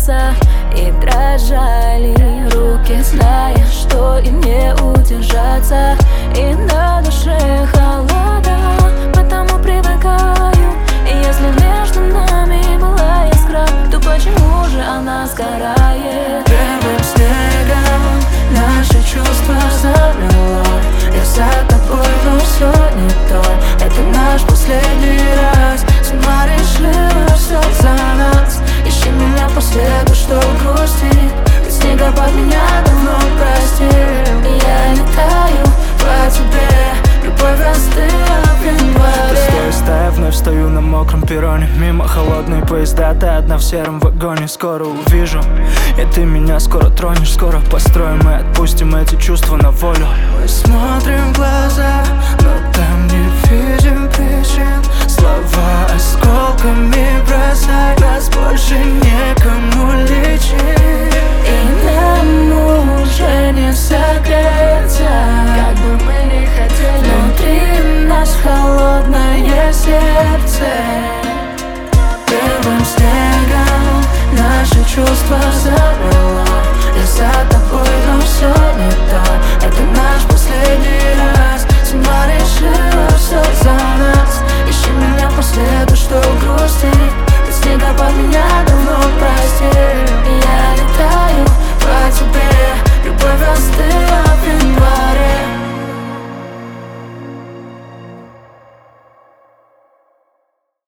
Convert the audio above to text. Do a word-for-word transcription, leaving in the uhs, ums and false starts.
сердца и дрожали руки, зная, что им не удержаться. И на душе холода, потому привыкаю. И если между нами была искра, то почему же она сгорает? Первым снегом наши чувства замело. Я за тобой, но все не то. Это наш последний раз. Сама решила все за нас. Ищи меня по следу, что грустит. Ведь снегопад меня давно простил. И я летаю по тебе, любовь остыла в январе. Пустой стая, вновь стою на мокром перроне. Мимо холодные поезда, ты одна в сером вагоне. Скоро увижу, и ты меня скоро тронешь. Скоро построим и отпустим эти чувства на волю. Мы смотрим в глаза, но там не видим причин. Слова осколками бросай, нас больше некому